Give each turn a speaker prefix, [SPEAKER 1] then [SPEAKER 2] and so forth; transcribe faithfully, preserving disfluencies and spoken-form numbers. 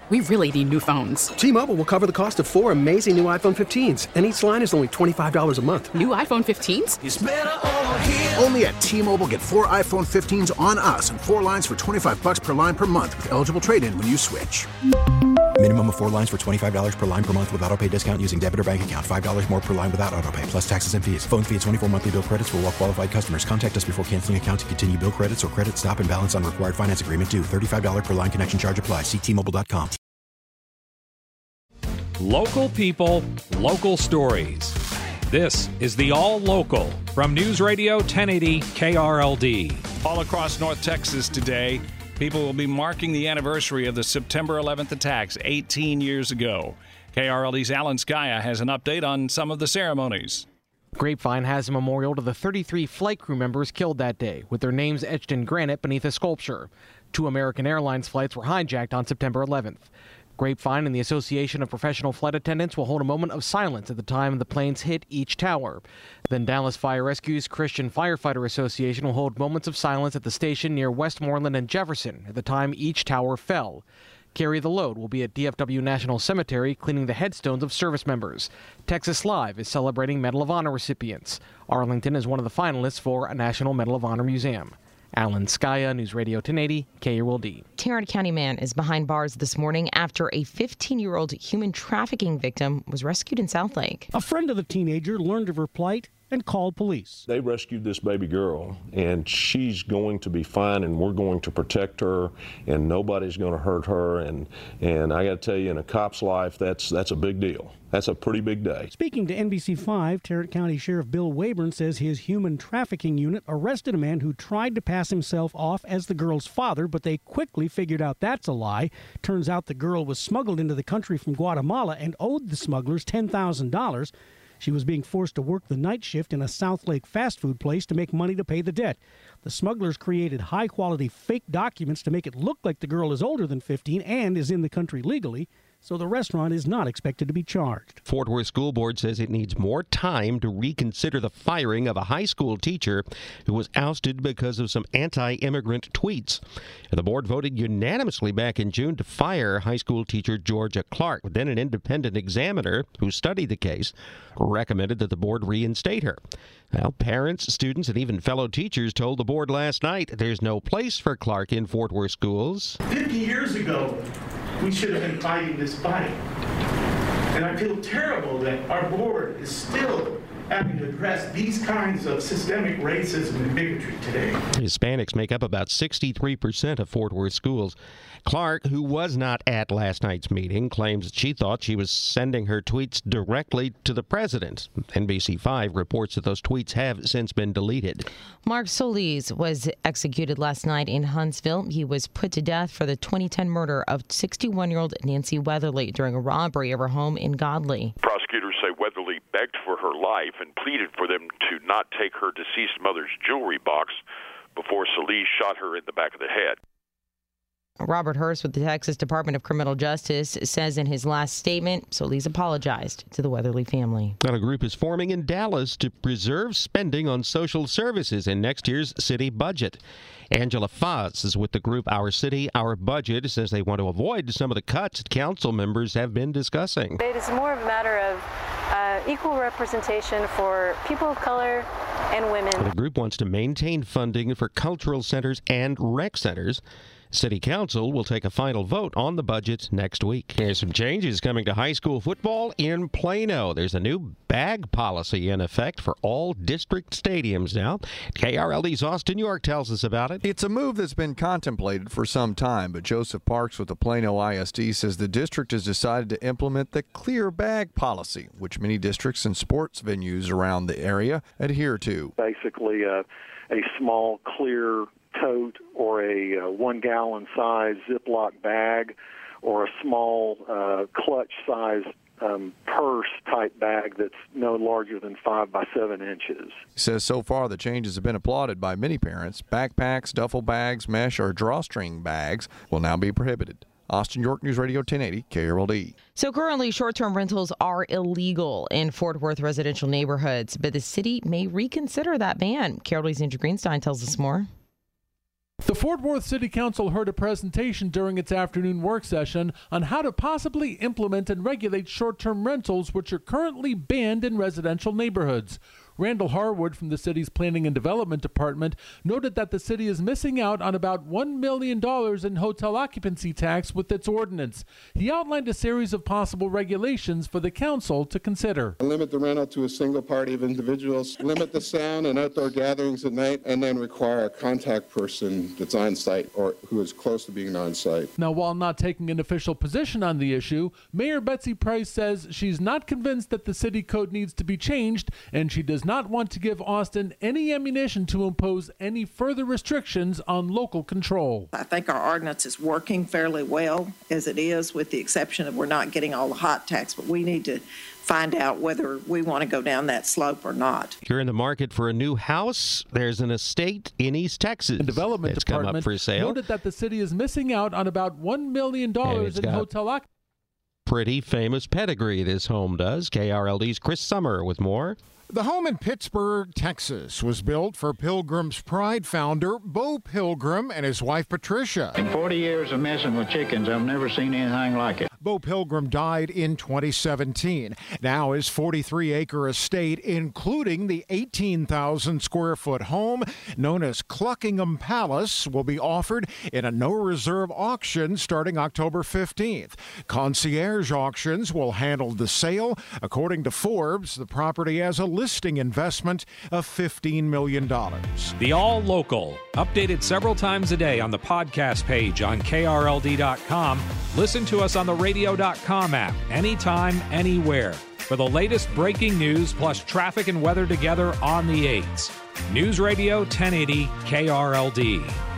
[SPEAKER 1] We really need new phones.
[SPEAKER 2] T-Mobile will cover the cost of four amazing new iPhone fifteens, and each line is only twenty-five dollars a month.
[SPEAKER 1] New iPhone fifteens?
[SPEAKER 3] It's better over here.
[SPEAKER 4] Only at T-Mobile, get four iPhone fifteens on us and four lines for twenty-five dollars per line per month with eligible trade-in when you switch.
[SPEAKER 5] Minimum of four lines for twenty-five dollars per line per month with autopay discount using debit or bank account. five dollars more per line without autopay, plus taxes and fees. Phone fee at twenty-four monthly bill credits for well-qualified customers. Contact us before canceling account to continue bill credits or credit stop and balance on required finance agreement due. thirty-five dollars per line connection charge applies. See T Mobile dot com.
[SPEAKER 6] Local people, local stories. This is the All Local from News Radio ten eighty K R L D.
[SPEAKER 7] All across North Texas today, people will be marking the anniversary of the September eleventh attacks eighteen years ago. K R L D's Alan Skaya has an update on some of the ceremonies.
[SPEAKER 8] Grapevine has a memorial to the thirty-three flight crew members killed that day, with their names etched in granite beneath a sculpture. Two American Airlines flights were hijacked on September eleventh. Grapevine and the Association of Professional Flight Attendants will hold a moment of silence at the time the planes hit each tower. Then Dallas Fire Rescue's Christian Firefighter Association will hold moments of silence at the station near Westmoreland and Jefferson at the time each tower fell. Carry the Load will be at D F W National Cemetery cleaning the headstones of service members. Texas Live is celebrating Medal of Honor recipients. Arlington is one of the finalists for a National Medal of Honor museum. Alan Skaya, News Radio ten eighty, K R L D.
[SPEAKER 9] Tarrant County man is behind bars this morning after a fifteen-year-old human trafficking victim was rescued in Southlake.
[SPEAKER 10] A friend of the teenager learned of her plight and called police.
[SPEAKER 11] They rescued this baby girl, and she's going to be fine, and we're going to protect her, and nobody's going to hurt her. And and I got to tell you, in a cop's life, that's that's a big deal. That's a pretty big day.
[SPEAKER 10] Speaking to N B C five, Tarrant County Sheriff Bill Wayburn says his human trafficking unit arrested a man who tried to pass himself off as the girl's father, but they quickly figured out that's a lie. Turns out the girl was smuggled into the country from Guatemala and owed the smugglers ten thousand dollars. She was being forced to work the night shift in a Southlake fast food place to make money to pay the debt. The smugglers created high-quality fake documents to make it look like the girl is older than fifteen and is in the country legally, so the restaurant is not expected to be charged.
[SPEAKER 12] Fort Worth School Board says it needs more time to reconsider the firing of a high school teacher who was ousted because of some anti-immigrant tweets. The board voted unanimously back in June to fire high school teacher Georgia Clark. Then an independent examiner who studied the case recommended that the board reinstate her. Well, parents, students, and even fellow teachers told the board last night there's no place for Clark in Fort Worth schools.
[SPEAKER 13] Fifty years ago, we should have been fighting this fight. And I feel terrible that our board is still having to address these kinds of systemic racism and bigotry today.
[SPEAKER 12] Hispanics make up about sixty-three percent of Fort Worth schools. Clark, who was not at last night's meeting, claims that she thought she was sending her tweets directly to the president. N B C five reports that those tweets have since been deleted.
[SPEAKER 9] Mark Solis was executed last night in Huntsville. He was put to death for the twenty ten murder of sixty-one-year-old Nancy Weatherly during a robbery of her home in Godley.
[SPEAKER 14] Prosecutors say Weatherly begged for her life and pleaded for them to not take her deceased mother's jewelry box before Solis shot her in the back of the head.
[SPEAKER 9] Robert Hurst with the Texas Department of Criminal Justice says in his last statement, Solis apologized to the Weatherly family.
[SPEAKER 12] Now, a group is forming in Dallas to preserve spending on social services in next year's city budget. Angela Foss is with the group Our City, Our Budget, says they want to avoid some of the cuts council members have been discussing.
[SPEAKER 15] It is more of a matter of uh, equal representation for people of color and women.
[SPEAKER 12] The group wants to maintain funding for cultural centers and rec centers. City Council will take a final vote on the budget next week. There's some changes coming to high school football in Plano. There's a new bag policy in effect for all district stadiums now. K R L D's Austin York tells us about it.
[SPEAKER 16] It's a move that's been contemplated for some time, but Joseph Parks with the Plano I S D says the district has decided to implement the clear bag policy, which many districts and sports venues around the area adhere to.
[SPEAKER 17] Basically, uh, a small clear tote or a uh, one-gallon size Ziploc bag or a small uh, clutch size um, purse type bag that's no larger than five by seven inches.
[SPEAKER 16] He says so far the changes have been applauded by many parents. Backpacks, duffel bags, mesh, or drawstring bags will now be prohibited. Austin York News Radio ten eighty K R L D.
[SPEAKER 9] So currently, short-term rentals are illegal in Fort Worth residential neighborhoods, but the city may reconsider that ban. K R L D's Andrew Greenstein tells us more.
[SPEAKER 3] The Fort Worth City Council heard a presentation during its afternoon work session on how to possibly implement and regulate short-term rentals, which are currently banned in residential neighborhoods. Randall Harwood from the city's Planning and Development Department noted that the city is missing out on about one million dollars in hotel occupancy tax with its ordinance. He outlined a series of possible regulations for the council to consider.
[SPEAKER 18] Limit the rental to a single party of individuals, limit the sound and outdoor gatherings at night, and then require a contact person that's on site or who is close to being on site.
[SPEAKER 3] Now, while not taking an official position on the issue, Mayor Betsy Price says she's not convinced that the city code needs to be changed, and she does not want to give Austin any ammunition to impose any further restrictions on local control.
[SPEAKER 19] I think our ordinance is working fairly well as it is, with the exception of we're not getting all the hot tax, but we need to find out whether we want to go down that slope or not.
[SPEAKER 12] If you're in the market for a new house, there's an estate in East Texas.
[SPEAKER 3] The Development
[SPEAKER 12] that's
[SPEAKER 3] Department
[SPEAKER 12] come up for sale.
[SPEAKER 3] noted that the city is missing out on about one million dollars in hotel occupancy.
[SPEAKER 12] Pretty famous pedigree this home does. K R L D's Chris Summer with more.
[SPEAKER 20] The home in Pittsburgh, Texas, was built for Pilgrim's Pride founder Bo Pilgrim and his wife Patricia.
[SPEAKER 21] In forty years of messing with chickens, I've never seen anything like it.
[SPEAKER 20] Bo Pilgrim died in twenty seventeen. Now his forty-three acre estate, including the eighteen thousand square foot home known as Cluckingham Palace, will be offered in a no-reserve auction starting October fifteenth. Concierge Auctions will handle the sale. According to Forbes, the property has a listing investment of fifteen million dollars.
[SPEAKER 6] The All Local, updated several times a day on the podcast page on K R L D dot com. Listen to us on the radio dot com app, anytime, anywhere, for the latest breaking news plus traffic and weather together on the eights. News Radio ten eighty K R L D.